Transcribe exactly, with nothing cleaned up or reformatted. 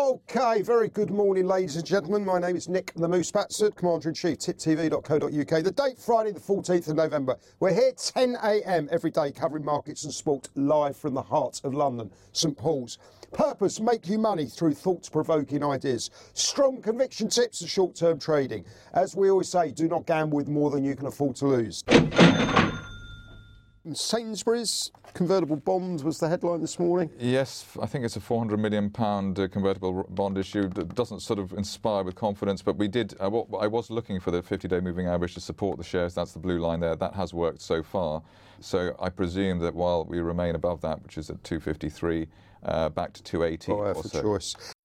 Okay, very good morning, ladies and gentlemen. My name is Nick the Moose Batsford, Commander-in-Chief, tip t v dot co dot u k. The date, Friday the fourteenth of November. We're here ten a m every day covering markets and sport live from the heart of London, St Paul's. Purpose, make you money through thought-provoking ideas. Strong conviction tips for short-term trading. As we always say, do not gamble with more than you can afford to lose. Sainsbury's convertible bond was the headline this morning. Yes, I think it's a four hundred million pound uh, convertible bond issue. That doesn't sort of inspire with confidence, but we did. Uh, what, I was looking for the fifty-day moving average to support the shares. That's the blue line there. That has worked so far. So I presume that while we remain above that, which is at two fifty-three, uh, back to two eighty Oh, or for so. choice.